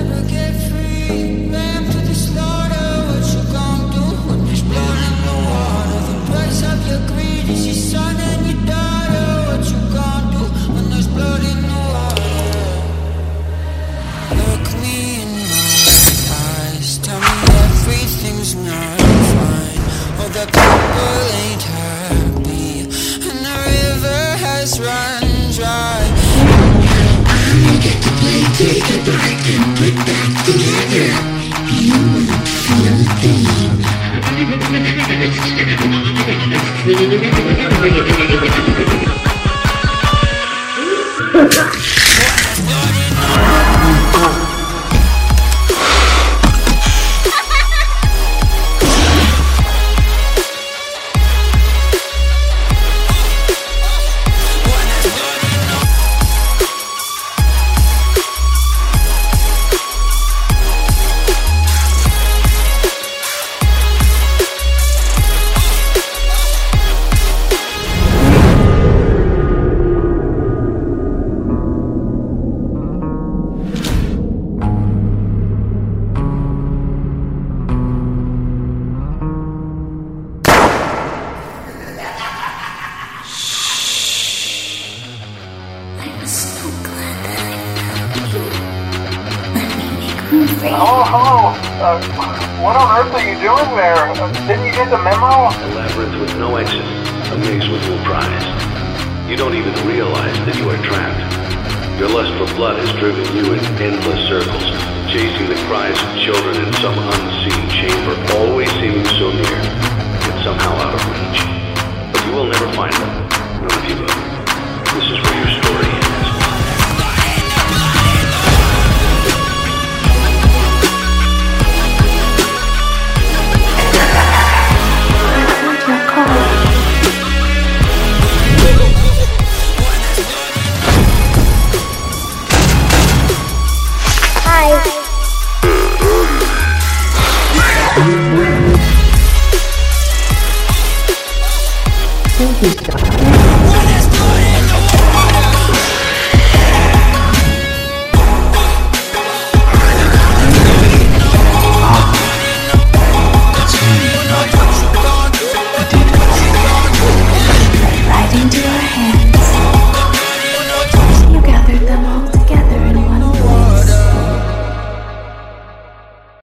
Take a break and put back together. You won't feel a thing. Hello. What on earth are you doing there? Didn't you get the memo? A labyrinth with no exit, a maze with no prize. You don't even realize that you are trapped. Your lust for blood has driven you in endless circles, chasing the cries of children in some unseen chamber, always seeming so near, yet somehow out of reach. But you will never find them, none of you will. This is where your story ends. Thank you, Scott.